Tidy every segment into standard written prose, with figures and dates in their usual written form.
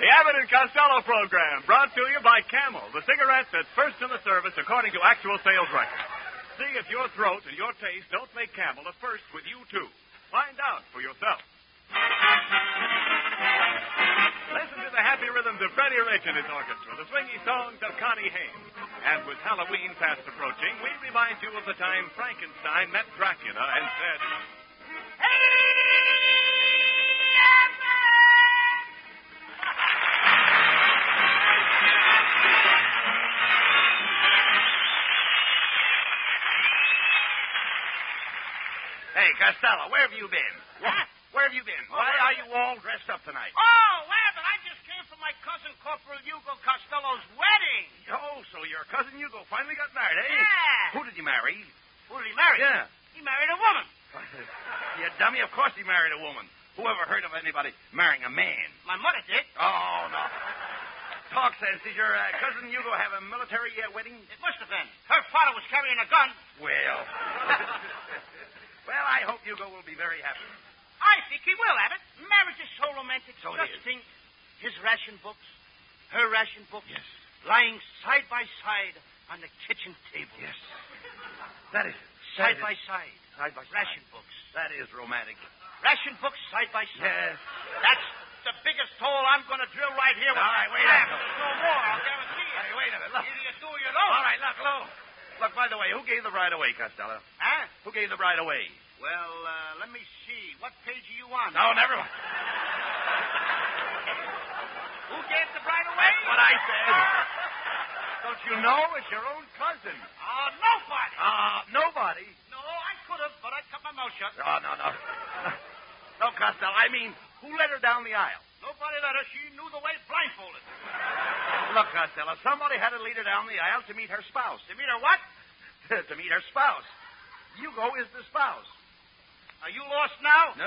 The Abbott and Costello program, brought to you by Camel, the cigarette that's first in the service according to actual sales records. See if your throat and your taste don't make Camel a first with you, too. Find out for yourself. Listen to the happy rhythms of Freddie Rich and his orchestra, the swingy songs of Connie Haynes. And with Halloween fast approaching, we remind you of the time Frankenstein met Dracula and said, Hey, Costello, where have you been? What? Where have you been? Why are you all dressed up tonight? Oh, Abbott, I just came from my cousin Corporal Hugo Costello's wedding. Oh, so your cousin Hugo finally got married, eh? Yeah. Who did he marry? Who did he marry? Yeah. He married a woman. You dummy, of course he married a woman. Who ever heard of anybody marrying a man? My mother did. Oh, no. Talk sense. Did your cousin Hugo have a military wedding? It must have been. Her father was carrying a gun. Well. Well, I hope Hugo will be very happy. I think he will, Abbott. Marriage is so romantic. So it Just is. think, his ration books, her ration books, Yes. lying side by side on the kitchen table. Yes. That is. Side by side. Side by side. Ration books. That is romantic. Ration books side by side. Yes. That's the biggest hole I'm going to drill right here. All right, wait a minute. No more, I'll guarantee it. Hey, wait a minute. Look. Either you do or you don't. All right, look. Look, by the way, who gave the bride away, Costello? Huh? Who gave the bride away? Well, let me see. What page are you on? No, never mind. Who gave the bride away? That's what I said. Don't you know? It's your own cousin. Nobody. Nobody. No, I could have, but I cut my mouth shut. Oh, no. No, Costello. I mean, who led her down the aisle? Nobody let her. She knew the way blindfolded. Look, Costello, somebody had to lead her down the aisle to meet her spouse. To meet her what? To meet her spouse. Hugo is the spouse. Are you lost now? No.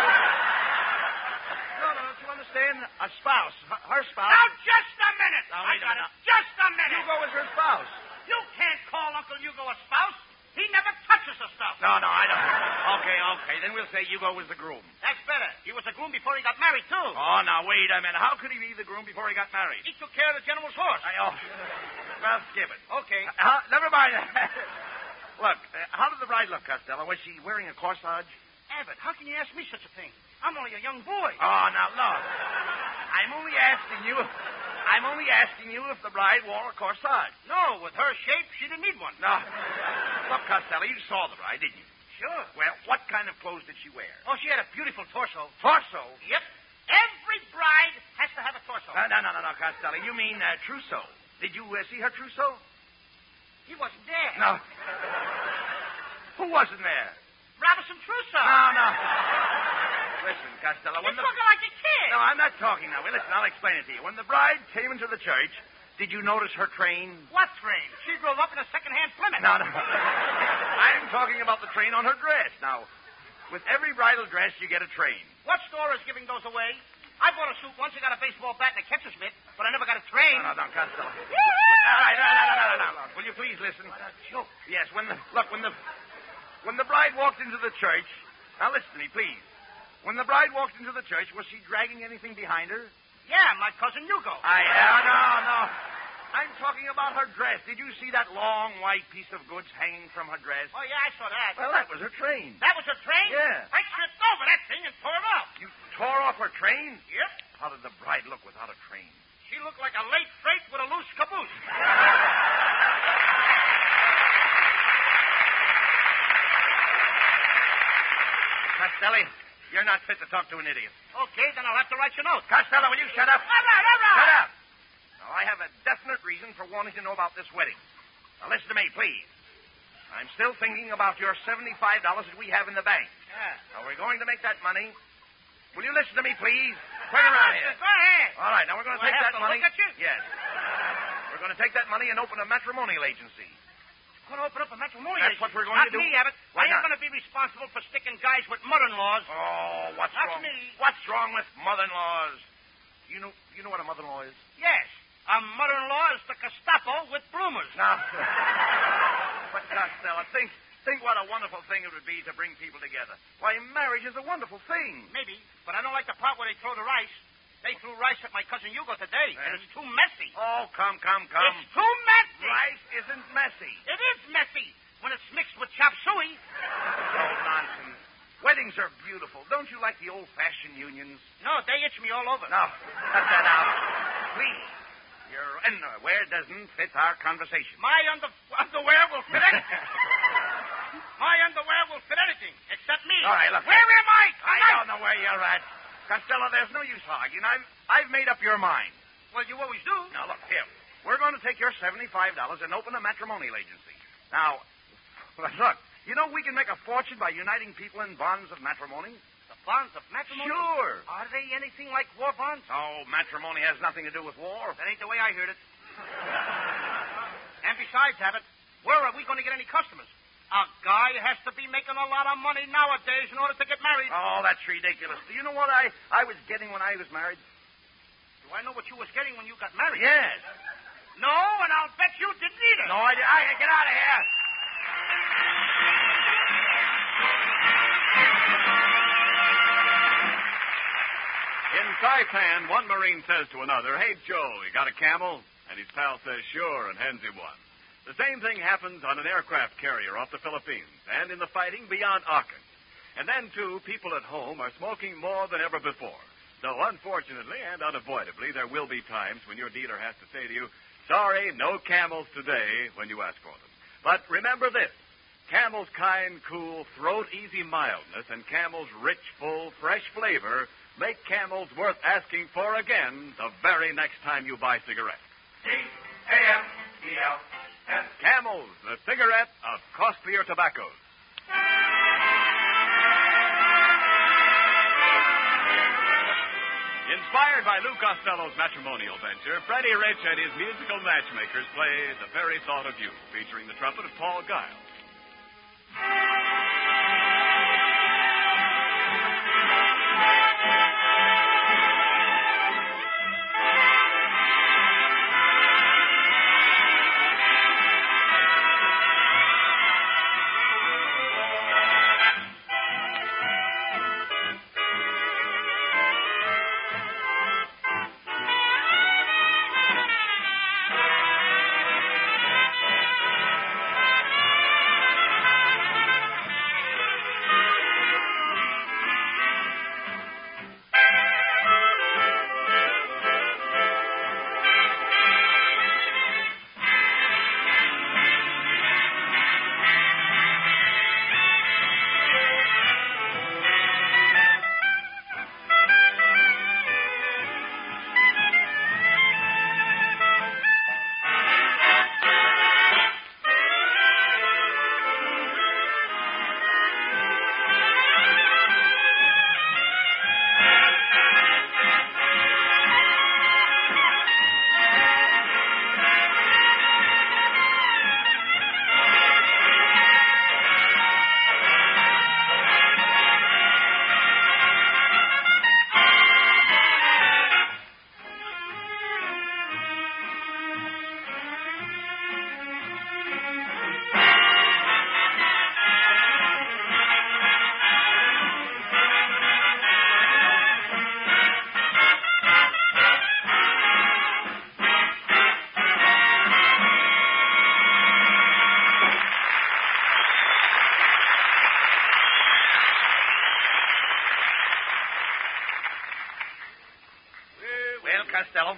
No, don't you understand? A spouse. Her spouse. Now, just a minute. Now, I wait a got minute. it. Just a minute. Hugo is her spouse. You can't call Uncle Hugo a spouse. He never touches the stuff. No, I don't. Okay. Then we'll say Hugo was the groom. That's better. He was a groom before he got married, too. Oh, now, wait a minute. How could he be the groom before he got married? He took care of the general's horse. Well, skip it. Okay. Never mind. Look, how did the bride look, Costello? Was she wearing a corsage? Abbott, how can you ask me such a thing? I'm only a young boy. Oh, now, look. I'm only asking you if the bride wore a corsage. No, with her shape, she didn't need one. No. Look, Costello, you saw the bride, didn't you? Sure. Well, what kind of clothes did she wear? Oh, she had a beautiful torso. Torso? Yep. Every bride has to have a torso. No, Costello. You mean trousseau. Did you see her trousseau? He wasn't there. No. Who wasn't there? Robinson Trousseau. No. Listen, Costello, You're talking like a kid. No, I'm not talking now. Well, listen, I'll explain it to you. When the bride came into the church, did you notice her train? What train? She drove up in a second-hand Plymouth. No. I'm talking about the train on her dress. Now, with every bridal dress, you get a train. What store is giving those away? I bought a suit once. I got a baseball bat and a catcher's mitt, but I never got a train. No, Costello. All right, no. Will you please listen? Joke. Yes, when the bride walked into the church... Now, listen to me, please. When the bride walked into the church, was she dragging anything behind her? Yeah, my cousin Hugo. No. I'm talking about her dress. Did you see that long white piece of goods hanging from her dress? Oh, yeah, I saw that. Well, that was her train. That was her train? Yeah. I tripped over that thing and tore it off. You tore off her train? Yep. How did the bride look without a train? She looked like a late freight with a loose caboose. Costello, you're not fit to talk to an idiot. Okay, then I'll have to write your note. Costello, will you shut up? All right. Shut up. Now, I have a definite reason for wanting to know about this wedding. Now, listen to me, please. I'm still thinking about your $75 that we have in the bank. Yeah. Now, we're going to make that money. Will you listen to me, please? Turn around here. Go ahead. All right, now we're going to take that money. Look at you? Yes. We're going to take that money and open a matrimonial agency. Going to open up a matrimonial That's what we're going to do. Not me, Abbott. Why I ain't not? going to be responsible for sticking guys with mother-in-laws. Oh, what's Not wrong? me. What's wrong with mother-in-laws? You know what a mother-in-law is? Yes. A mother-in-law is the Gestapo with bloomers. Now, but Costello, think what a wonderful thing it would be to bring people together. Why, marriage is a wonderful thing. Maybe, but I don't like the part where they throw the rice. They threw rice at my cousin Hugo today, and it's too messy. Oh, come. It's too messy. Rice isn't messy. It is messy when it's mixed with chop suey. Oh, nonsense. Weddings are beautiful. Don't you like the old-fashioned unions? No, they itch me all over. No, cut that out. Please. Your underwear doesn't fit our conversation. My underwear will fit anything. My underwear will fit anything, except me. All right, look. Where am I? I don't know where you're at. Costello, there's no use arguing. I've made up your mind. Well, you always do. Now, look, here. We're going to take your $75 and open a matrimonial agency. Now, look, you know we can make a fortune by uniting people in bonds of matrimony? The bonds of matrimony? Sure. Are they anything like war bonds? Oh, matrimony has nothing to do with war. That ain't the way I heard it. And besides, Abbott, where are we going to get any customers? A guy has to be making a lot of money nowadays in order to get married. Oh, that's ridiculous. Do you know what I was getting when I was married? Do I know what you was getting when you got married? Yes. No, and I'll bet you didn't either. No, I get out of here. In Saipan, one Marine says to another, "Hey, Joe, you got a camel?" And his pal says, "Sure," and hands him one. The same thing happens on an aircraft carrier off the Philippines and in the fighting beyond Aachen. And then, too, people at home are smoking more than ever before. So, unfortunately and unavoidably, there will be times when your dealer has to say to you, "Sorry, no Camels today," when you ask for them. But remember this. Camel's kind, cool, throat-easy mildness and Camel's rich, full, fresh flavor make Camels worth asking for again the very next time you buy cigarettes. C-A-M-E-L. Camels, the cigarette of costlier tobaccos. Inspired by Lou Costello's matrimonial venture, Freddie Rich and his musical matchmakers play The Very Thought of You, featuring the trumpet of Paul Giles. Costello.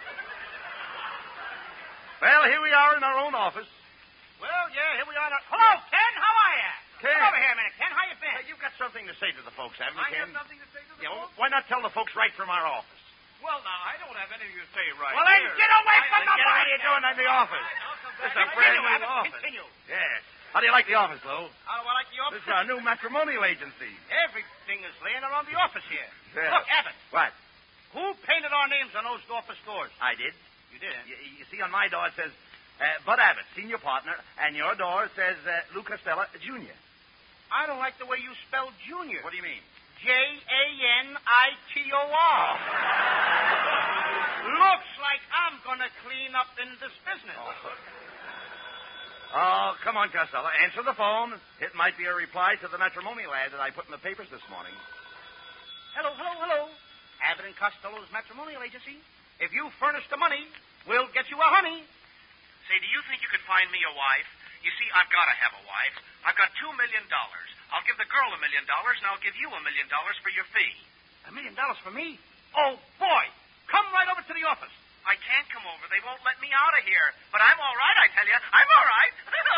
Well, here we are in our own office. Well, yeah, here we are. Hello, Ken. How are you? Ken. Come over here a minute, Ken. How you been? You've got something to say to the folks, haven't you, I Ken? have something to say to the Yeah, folks? why not tell the folks right from our office? Well, now, I don't have anything to say right Well, then here. get away from the What are you mic. doing in the office? This is a brand new office. Continue. Yes. How do you like the office, Lou? How do I like the office? This is our new matrimonial agency. Everything is laying around the office here. Yeah. Look, Abbott, What? who painted our names on those office doors? I did. You did? You see, on my door it says Bud Abbott, senior partner, and your door says Lou Costello, Jr. I don't like the way you spell junior. What do you mean? J-A-N-I-T-O-R. Looks like I'm going to clean up in this business. Oh, come on, Costello. Answer the phone. It might be a reply to the matrimonial ad that I put in the papers this morning. Hello. Abbott and Costello's matrimonial agency. If you furnish the money, we'll get you a honey. Say, do you think you could find me a wife? You see, I've got to have a wife. I've got $2 million. I'll give the girl $1 million, and I'll give you $1 million for your fee. $1 million for me? Oh, boy. Come right over to the office. I can't come over. They won't let me out of here. But I'm all right, I tell you. I'm all right.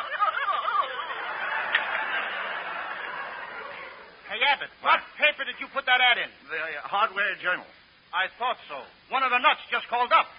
Hey, Abbott, what paper did you put that ad in? The Hardware Journal. I thought so. One of the nuts just called up.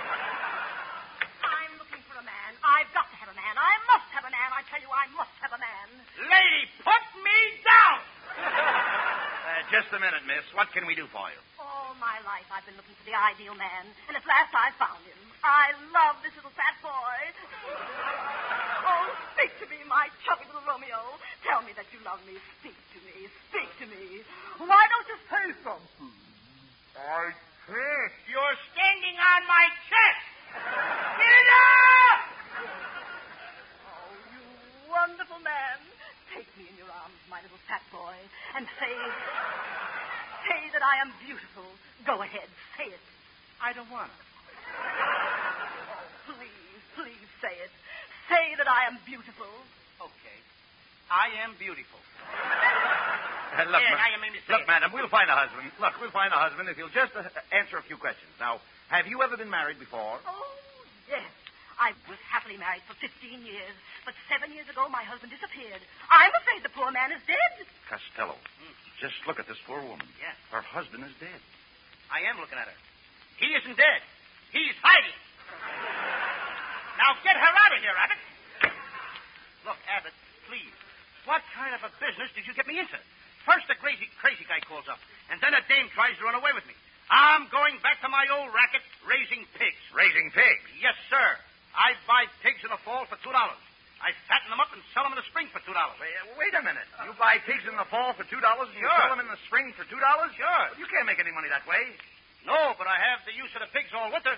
I'm looking for a man. I've got to have a man. I must have a man. I tell you, I must have a man. Lady, put me down! Just a minute, miss. What can we do for you? All my life I've been looking for the ideal man, and at last I found him. I love this little fat boy. Oh, speak to me, my chubby little Romeo. Tell me that you love me. Speak to me. Speak to me. Why don't you say something? I can't. You're standing on my chest. Get up! Oh, you wonderful man. Take me in your arms, my little fat boy, and say that I am beautiful. Go ahead, say it. I don't want it. Oh, please say it. Say that I am beautiful. Okay. I am beautiful. Look, Yeah, now you made me say look, it. madam, we'll find a husband. Look, we'll find a husband if you'll just answer a few questions. Now, have you ever been married before? Oh, yes. I was happily married for 15 years, but 7 years ago my husband disappeared. I'm afraid the poor man is dead. Costello, just look at this poor woman. Yeah. Her husband is dead. I am looking at her. He isn't dead. He's hiding. Now get her out of here, Abbott. Look, Abbott, please. What kind of a business did you get me into? First the crazy guy calls up, and then a dame tries to run away with me. I'm going back to my old racket, raising pigs. Raising pigs? Yes, sir. I buy pigs in the fall for $2. I fatten them up and sell them in the spring for $2. Wait a minute. You buy pigs in the fall for $2 and you Sure. sell them in the spring for $2? Sure. You can't make any money that way. No, but I have the use of the pigs all winter.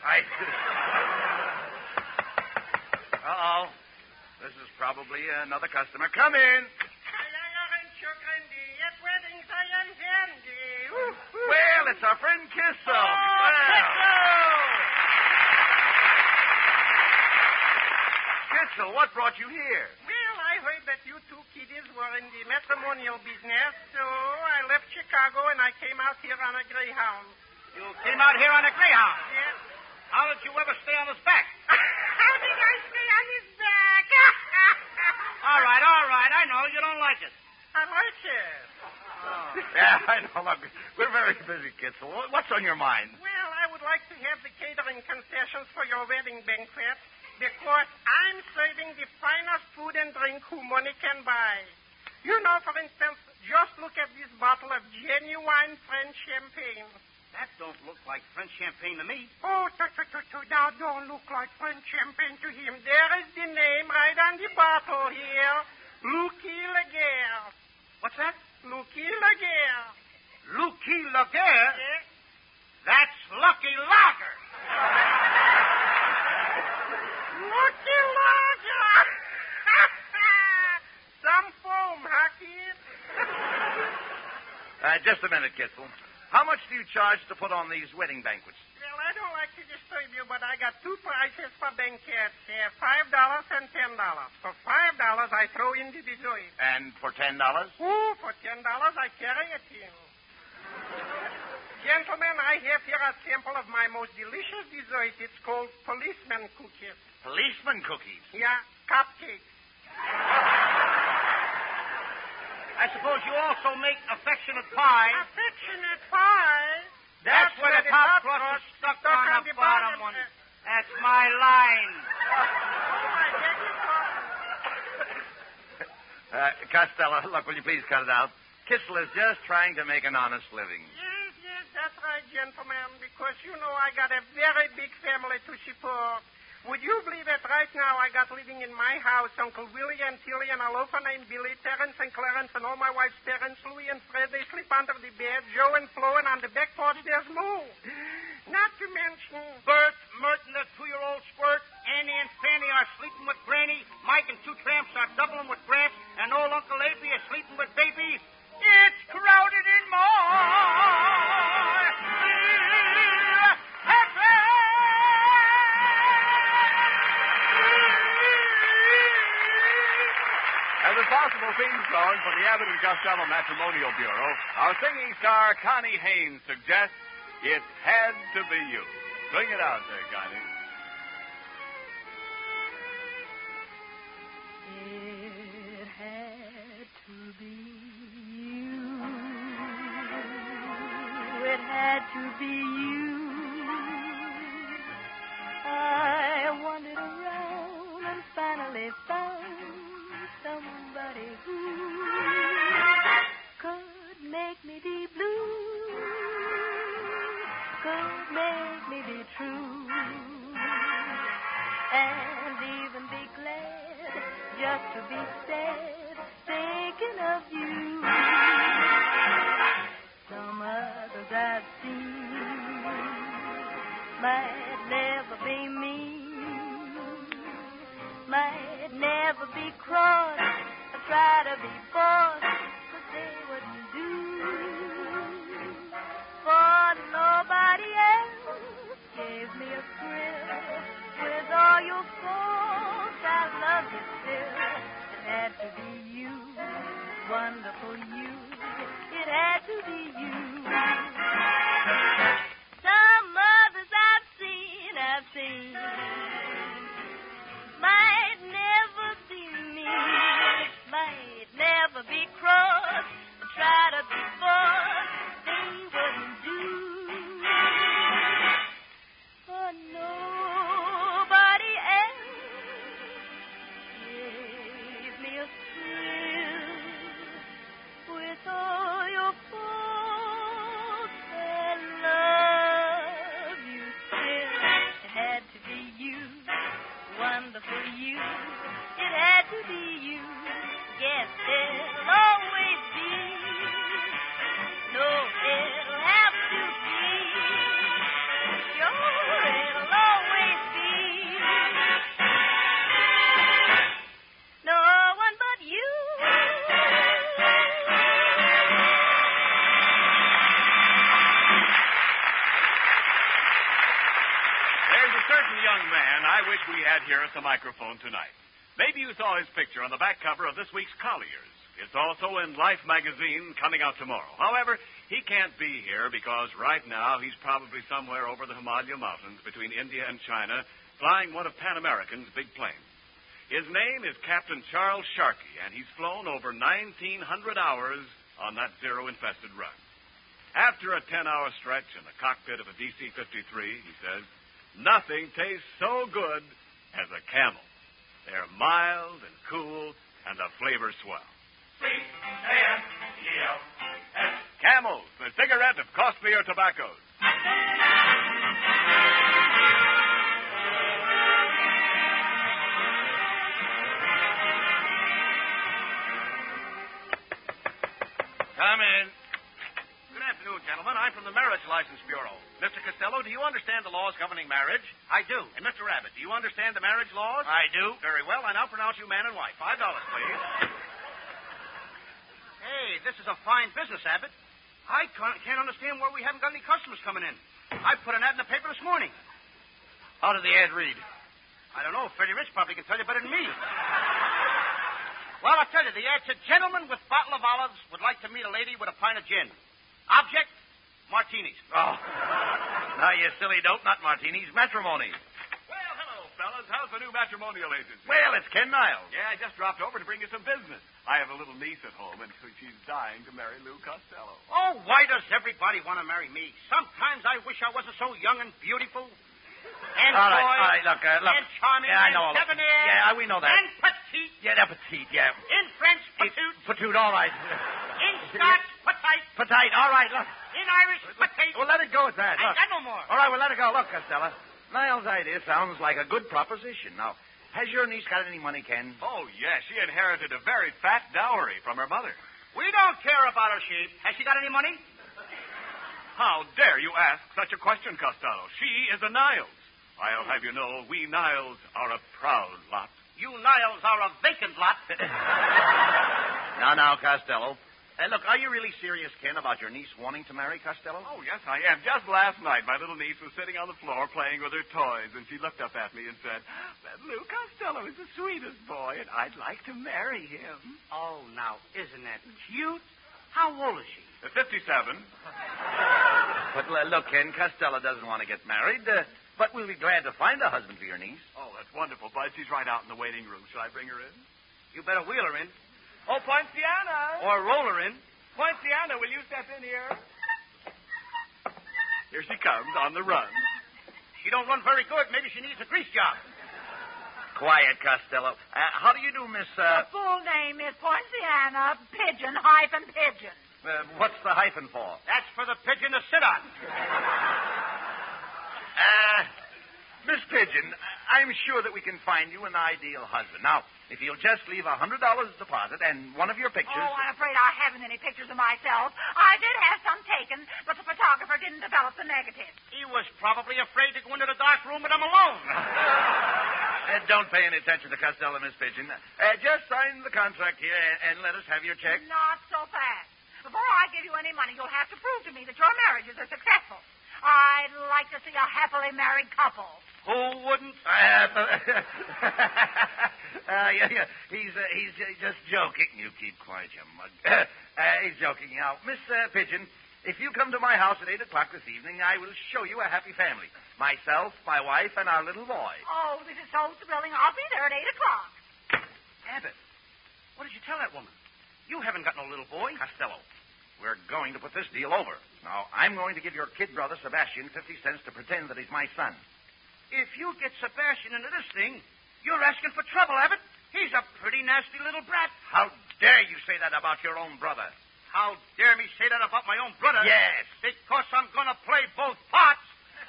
Uh-oh. This is probably another customer. Come in. Well, it's our friend Kissel. Kissel, what brought you here? Well, I heard that you two kiddies were in the matrimonial business, so I left Chicago and I came out here on a Greyhound. You came out here on a Greyhound. Yes. How did you ever stay on his back? How did I stay on his back? All right. I know you don't like it. I like it. Yeah, I know. Look, we're very busy, Kissel. What's on your mind? Well, I would like to have the catering concessions for your wedding banquet because I'm serving the finest food and drink who money can buy. You know, for instance, just look at this bottle of genuine French champagne. That don't look like French champagne to me. Oh, now don't look like French champagne to him. There is the name right on the bottle here. Lucky Laguerre. What's that? Lucky Laguerre. Lucky Laguerre? Yes. That's Lucky Lager. Lucky Lager. Some foam, huh, kid? Just a minute, Kissel. How much do you charge to put on these wedding banquets? Well, I don't like to disturb you, but I got two prices for banquets here, $5 and $10. For $5, I throw in the dessert. And for $10? Oh, for $10, I carry it in. Gentlemen, I have here a sample of my most delicious dessert. It's called policeman cookies. Policeman cookies? Yeah, cupcakes. I suppose you also make affectionate pie. Affectionate pie? That's where the top crust is stuck on the bottom one. That's my line. Oh, I beg your pardon. Costello, look, will you please cut it out? Kissel is just trying to make an honest living. Yes, that's right, gentlemen, because you know I got a very big family to support. Would you believe that right now I got living in my house Uncle Willie and Tilly and a loafer named Billy, Terrence and Clarence, and all my wife's parents, Louie and Fred. They sleep under the bed, Joe and Flo, and on the back porch there's Lou. Not to mention... Bert, Merton, the 2-year-old squirt, Annie and Fanny are sleeping with Granny, Mike and 2 tramps are doubling with Gramps, and old Uncle Abe is sleeping with Baby. It's crowded in my... theme song for the Abbott and Costello Matrimonial Bureau, our singing star, Connie Haynes, suggests It Had to Be You. Sing it out there, Connie. It had to be you. It had to be you. I wandered around and finally found somebody who could make me be blue, could make me be true, and even be glad just to be sad thinking of you. Some others I've seen might never be mean, might never be cross or try to be boss, but they wouldn't do. For nobody else gave me a thrill. With all your faults, I love you still. It had to be you, wonderful you. It had to be you. Some others I've seen might never be mean, might never be cross, try to be boss, they wouldn't do. For nobody else gave me a thrill. With all your faults, I love you still. It had to be you, wonderful you. It had to be you. Yes, it'll always be. No, it'll have to be. Sure, it'll always be. No one but you. There's a certain young man I wish we had here at the microphone tonight. Maybe you saw his picture on the back cover of this week's Collier's. It's also in Life magazine coming out tomorrow. However, he can't be here because right now he's probably somewhere over the Himalaya Mountains between India and China flying one of Pan American's big planes. His name is Captain Charles Sharkey, and he's flown over 1,900 hours on that zero-infested run. After a 10-hour stretch in the cockpit of a DC-53, he says, nothing tastes so good as a Camel. They're mild and cool, and the flavor's swell. C-A-M-E-L-S. Camels, the cigarette of costlier tobaccos. Come in. Good afternoon, gentlemen. I'm from the Marriage License Bureau. Mr. Costello, do you understand the laws governing marriage? I do. And Mr. Abbott, do you understand the marriage laws? I do. Very well. I now pronounce you man and wife. $5, please. Hey, this is a fine business, Abbott. I can't understand why we haven't got any customers coming in. I put an ad in the paper this morning. How did the ad read? I don't know. Freddie Rich probably can tell you better than me. Well, I'll tell you. The ad said, gentleman with bottle of olives would like to meet a lady with a pint of gin. Object, martinis. Oh. Now, you silly dope, not martinis, matrimony. Well, hello, fellas. How's the new matrimonial agency? Well, it's Ken Niles. Yeah, I just dropped over to bring you some business. I have a little niece at home, and she's dying to marry Lou Costello. Oh, why does everybody want to marry me? Sometimes I wish I wasn't so young and beautiful. And All right, look. And charming. Yeah, I know. And debonair. Yeah, we know that. And petite. Yeah, that petite, yeah. In French, petite. Petite, all right. In Scotch, petite. Petite, all right, look. In Irish, petite. Well, let it go at that. I Look. got no more. All right, well, let it go. Look, Costello. Niles' idea sounds like a good proposition. Now, has your niece got any money, Ken? Oh, yes. She inherited a very fat dowry from her mother. We don't care about her sheep. Has she got any money? How dare you ask such a question, Costello? She is a Niles. I'll have you know, we Niles are a proud lot. You Niles are a vacant lot. Now, Costello. Look, are you really serious, Ken, about your niece wanting to marry Costello? Oh, yes, I am. Just last night, my little niece was sitting on the floor playing with her toys, and she looked up at me and said, Lou Costello is the sweetest boy, and I'd like to marry him. Oh, now, isn't that cute? How old is she? 57. But look, Ken, Costello doesn't want to get married, but we'll be glad to find a husband for your niece. Oh, that's wonderful, Bud. She's right out in the waiting room. Shall I bring her in? You better wheel her in. Oh, Poinciana! Or roll her in. Poinciana, will you step in here? Here she comes, on the run. She don't run very good. Maybe she needs a grease job. Quiet, Costello. How do you do, Miss... The full name is Poinciana Pigeon-Pigeon. What's the hyphen for? That's for the pigeon to sit on. Miss Pigeon, I'm sure that we can find you an ideal husband. Now, if you'll just leave $100 deposit and one of your pictures... Oh, I'm afraid I haven't any pictures of myself. I did have some taken, but the photographer didn't develop the negatives. He was probably afraid to go into the dark room with him alone. Don't pay any attention to Costello, Miss Pigeon. Just sign the contract here and let us have your check. Not so fast. Before I give you any money, you'll have to prove to me that your marriages are successful. I'd like to see a happily married couple. Who wouldn't? He's just joking. You keep quiet, you mug. He's joking. Now, Miss Pigeon, if you come to my house at 8 o'clock this evening, I will show you a happy family. Myself, my wife, and our little boy. Oh, this is so thrilling. I'll be there at 8 o'clock. Abbott, what did you tell that woman? You haven't got no little boy. Costello, we're going to put this deal over. Now, I'm going to give your kid brother, Sebastian, 50 cents to pretend that he's my son. If you get Sebastian into this thing, you're asking for trouble, Abbott. He's a pretty nasty little brat. How dare you say that about your own brother? How dare me say that about my own brother? Yes. Because I'm going to play both parts.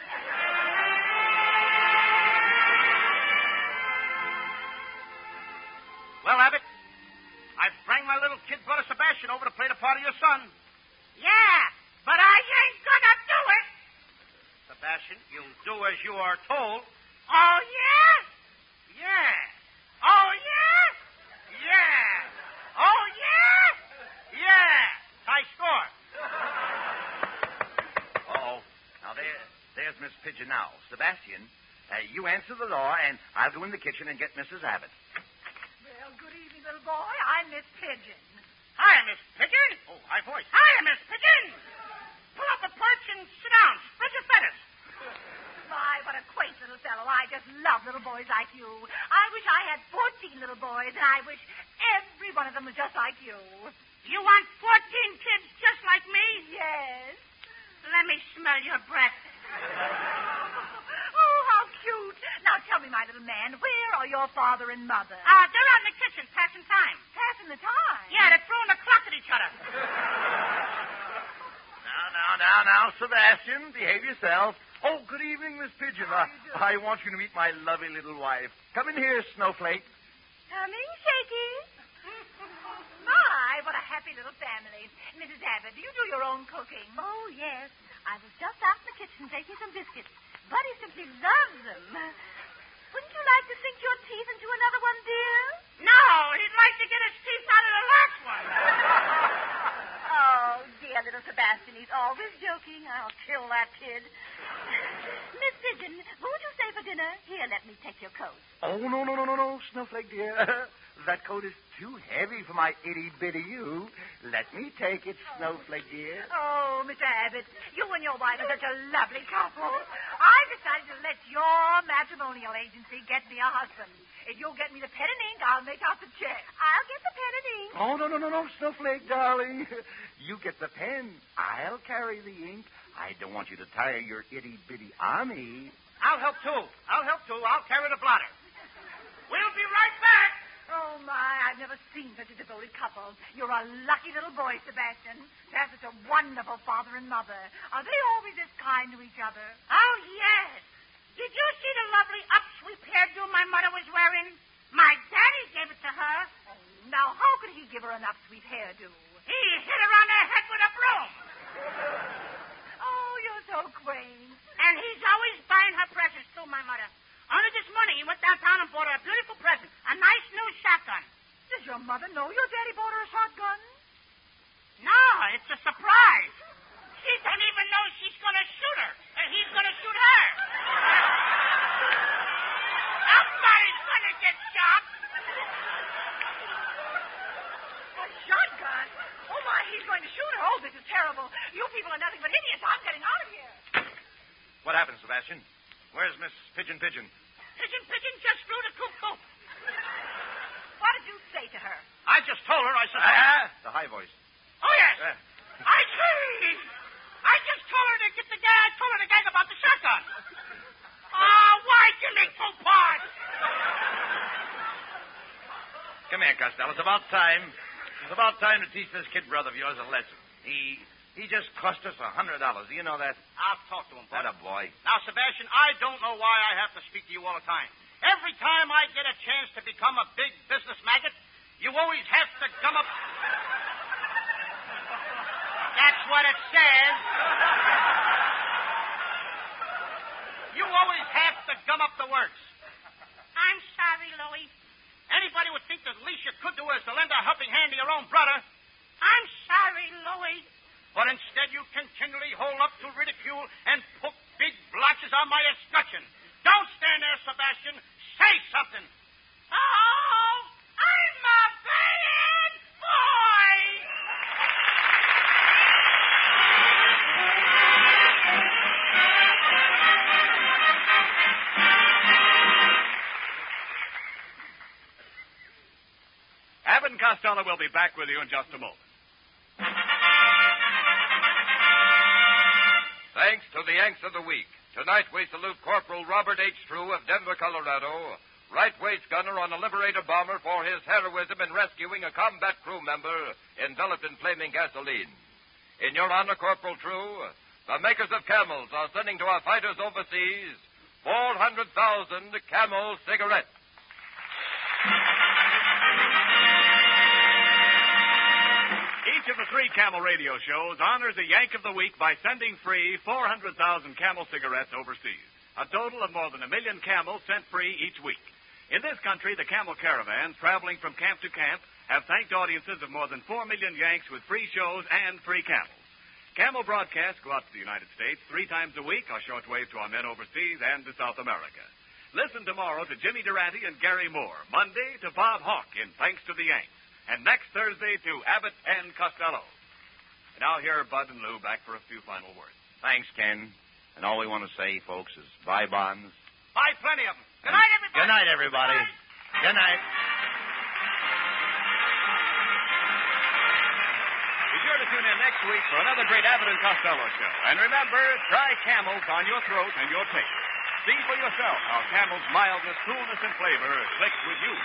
Well, Abbott, I've brought my little kid brother Sebastian over to play the part of your son. Yeah, but I ain't gonna do it. Sebastian, you'll do as you are told. Oh, yes? Yeah. Oh, yes? Yeah. Oh, yes? Yeah. High score. Uh-oh. Now, there's Miss Pigeon now. Sebastian, you answer the door, and I'll go in the kitchen and get Mrs. Abbott. Well, good evening, little boy. I'm Miss Pigeon. Hiya, Miss Pigeon. Oh, high voice. Hiya, Miss Pigeon. Pull up a perch and sit down. Spread your feathers. My, what a quaint little fellow. I just love little boys like you. I wish I had 14 little boys, and I wish every one of them was just like you. You want 14 kids just like me? Yes. Let me smell your breath. Oh, how cute. Now tell me, my little man, where are your father and mother? They're out in the kitchen passing time. Passing the time? Yeah, they're throwing the clock at each other. Now, Sebastian, behave yourself. Oh, good evening, Miss Pigeon. I want you to meet my lovely little wife. Come in here, Snowflake. Coming, Shaky. My, what a happy little family. Mrs. Abbott, do you do your own cooking? Oh, yes. I was just out in the kitchen taking some biscuits. Buddy simply loves them. Wouldn't you like to sink your teeth into another one, dear? No, he'd like to get his teeth out of the last one. Oh, dear little Sebastian, he's always joking. I'll kill that kid. Miss Pigeon, what would you say for dinner? Here, let me take your coat. Oh, no, Snowflake, dear. That coat is too heavy for my itty-bitty you. Let me take it, Snowflake, dear. Oh, Mr. Abbott, you and your wife are such a lovely couple. I've decided to let your matrimonial agency get me a husband. If you'll get me the pen and ink, I'll make out the check. I'll get the pen and ink. Oh, no, Snowflake, darling. You get the pen. I'll carry the ink. I don't want you to tire your itty-bitty army. I'll help, too. I'll carry the blotter. We'll be right back. Oh, my, I've never seen such a devoted couple. You're a lucky little boy, Sebastian, to have such a wonderful father and mother. Are they always this kind to each other? Oh, yes. Did you see the lovely upsweep hairdo my mother was wearing? My daddy gave it to her. Oh, now, how could he give her an upsweep hairdo? He hit her on the head with a broom. Oh, you're so quaint. And he's always buying her presents, too, my mother. Only this morning he went downtown and bought her a beautiful present, a nice new shotgun. Does your mother know your daddy bought her a shotgun? What happened, Sebastian? Where's Miss Pigeon? Pigeon just flew to coop. What did you say to her? I just told her, I said... The high voice. Oh, yes. I see. I just told her to get the gang. I told her to gang about the shotgun. Why killing full parts? Come here, Costello. It's about time. It's about time to teach this kid brother of yours a lesson. He just cost us $100. Do you know that? I'll talk to him, Bud. That a boy. Now, Sebastian, I don't know why I have to speak to you all the time. Every time I get a chance to become a big business maggot, you always have to gum up... That's what it says. You always have to gum up the works. I'm sorry, Louie. Anybody would think that the least you could do is to lend a helping hand to your own brother. I'm sorry, Louie. But instead you continually hold up to ridicule and poke big blotches on my escutcheon. Don't stand there, Sebastian. Say something. Oh, I'm a bad boy. Abbott and Costello will be back with you in just a moment. Thanks to the Yanks of the Week. Tonight we salute Corporal Robert H. True of Denver, Colorado, right waist gunner on a Liberator bomber for his heroism in rescuing a combat crew member enveloped in flaming gasoline. In your honor, Corporal True, the makers of Camels are sending to our fighters overseas 400,000 Camel cigarettes. Each of the 3 Camel radio shows honors a Yank of the Week by sending free 400,000 Camel cigarettes overseas. A total of more than 1 million Camels sent free each week. In this country, the Camel caravans traveling from camp to camp have thanked audiences of more than 4 million Yanks with free shows and free Camels. Camel broadcasts go out to the United States 3 times a week, or shortwave to our men overseas and to South America. Listen tomorrow to Jimmy Durante and Gary Moore. Monday to Bob Hawke in Thanks to the Yanks. And next Thursday to Abbott and Costello. And now here are Bud and Lou back for a few final words. Thanks, Ken. And all we want to say, folks, is bye, bonds. Buy plenty of them. Good night, everybody. Good night, everybody. Good night. Be sure to tune in next week for another great Abbott and Costello show. And remember, try Camels on your throat and your taste. See for yourself how Camel's mildness, coolness, and flavor click with you.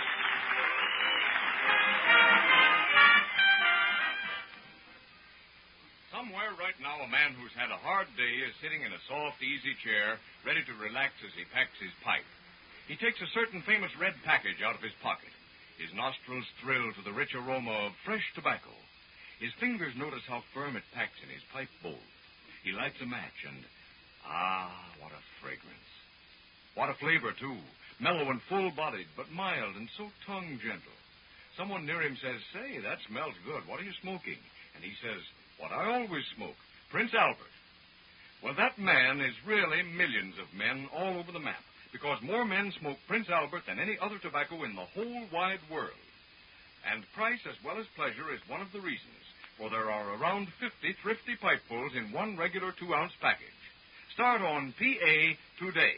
Somewhere right now, a man who's had a hard day is sitting in a soft, easy chair, ready to relax as he packs his pipe. He takes a certain famous red package out of his pocket. His nostrils thrill to the rich aroma of fresh tobacco. His fingers notice how firm it packs in his pipe bowl. He lights a match and, what a fragrance. What a flavor, too. Mellow and full-bodied, but mild and so tongue-gentle. Someone near him says, "Say, that smells good. What are you smoking?" And he says, "What I always smoke, Prince Albert." Well, that man is really millions of men all over the map, because more men smoke Prince Albert than any other tobacco in the whole wide world. And price as well as pleasure is one of the reasons, for there are around 50 thrifty pipefuls in one regular 2-ounce package. Start on PA today.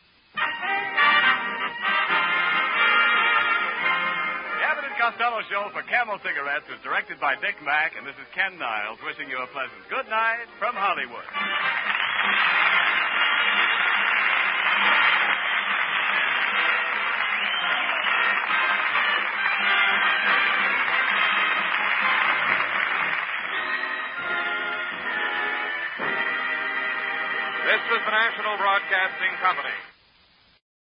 The Abbott and Costello Show for Camel Cigarettes is directed by Dick Mack, and this is Ken Niles wishing you a pleasant good night from Hollywood. This is the National Broadcasting Company.